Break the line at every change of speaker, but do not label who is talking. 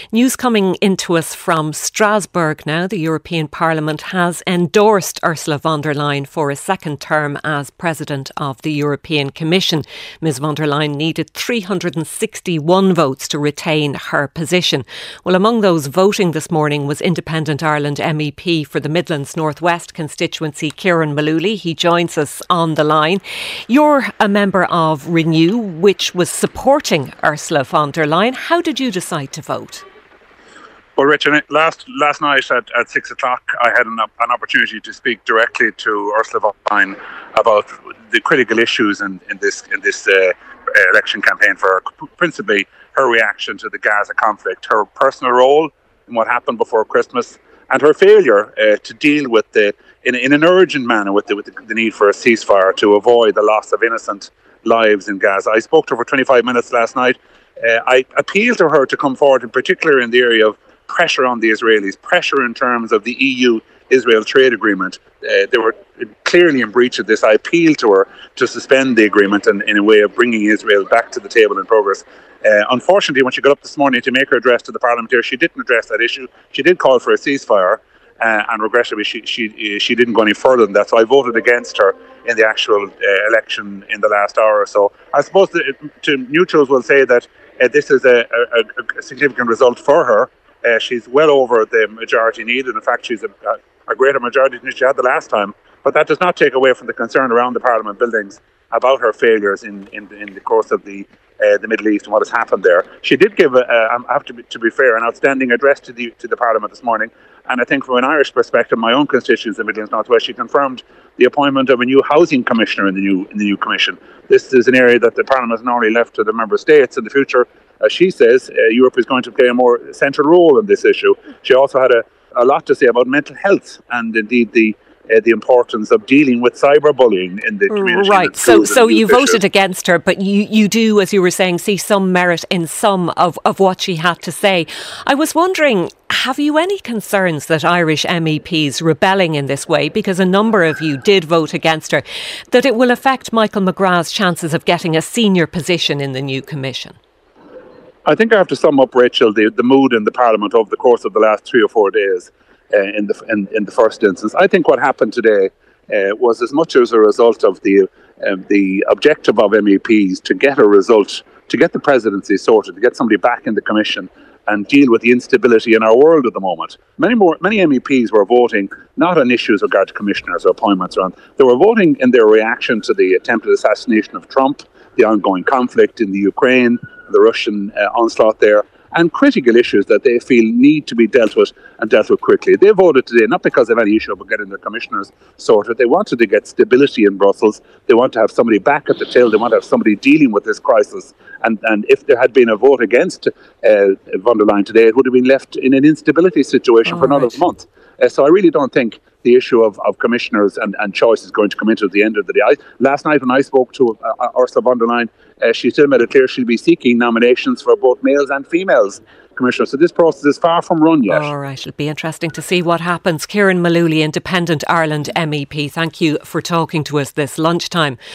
News coming into us from Strasbourg now. The European Parliament has endorsed Ursula von der Leyen for a second term as President of the European Commission. Ms von der Leyen needed 361 votes to retain her position. Well, among those voting this morning was Independent Ireland MEP for the Midlands North West constituency, Kieran Mullooly. He joins us on the line. You're a member of Renew, which was supporting Ursula von der Leyen. How did you decide to vote?
Well, Richard, last night at 6 o'clock, I had an opportunity to speak directly to Ursula von der Leyen about the critical issues in this election campaign for her, principally her reaction to the Gaza conflict, her personal role in what happened before Christmas, and her failure to deal with in an urgent manner with the need for a ceasefire to avoid the loss of innocent lives in Gaza. I spoke to her for 25 minutes last night. I appealed to her to come forward, in particular in the area of pressure on the Israelis, pressure in terms of the EU-Israel trade agreement. They were clearly in breach of this. I appealed to her to suspend the agreement and in a way of bringing Israel back to the table in progress. Unfortunately, when she got up this morning to make her address to the Parliament here, she didn't address that issue. She did call for a ceasefire, and regrettably, she didn't go any further than that. So I voted against her in the actual election in the last hour or so. I suppose to neutrals will say that this is a significant result for her. She's well over the majority needed. In fact, she's a greater majority than she had the last time. But that does not take away from the concern around the Parliament buildings about her failures in the course of the Middle East and what has happened there. She did give, I have to be fair, an outstanding address to the Parliament this morning. And I think from an Irish perspective, my own constituents in the Midlands North West, she confirmed the appointment of a new housing commissioner in the new commission. This is an area that the Parliament has normally left to the member states. In the future, as she says, Europe is going to play a more central role in this issue. She also had a lot to say about mental health and indeed the importance of dealing with cyberbullying in the community.
Right, so you voted against her, but you do, as you were saying, see some merit in some of what she had to say. I was wondering, have you any concerns that Irish MEPs rebelling in this way, because a number of you did vote against her, that it will affect Michael McGrath's chances of getting a senior position in the new commission?
I think I have to sum up, Rachel, the mood in the Parliament over the course of the last 3 or 4 days. In the first instance, I think what happened today was as much as a result of the objective of MEPs to get a result, to get the presidency sorted, to get somebody back in the commission and deal with the instability in our world at the moment. Many MEPs were voting not on issues regarding commissioners or appointments. They were voting in their reaction to the attempted assassination of Trump, the ongoing conflict in the Ukraine, the Russian onslaught there, and critical issues that they feel need to be dealt with and dealt with quickly. They voted today not because of any issue about getting their commissioners sorted. They wanted to get stability in Brussels. They want to have somebody back at the till. They want to have somebody dealing with this crisis. And if there had been a vote against von der Leyen today, it would have been left in an instability situation for another month. So I really don't think the issue of commissioners and choice is going to come into at the end of the day. Last night when I spoke to Ursula von der Leyen, she still made it clear she'll be seeking nominations for both males and females commissioners. So this process is far from run yet.
All right, it'll be interesting to see what happens. Kieran Mullooly, Independent Ireland MEP, thank you for talking to us this lunchtime.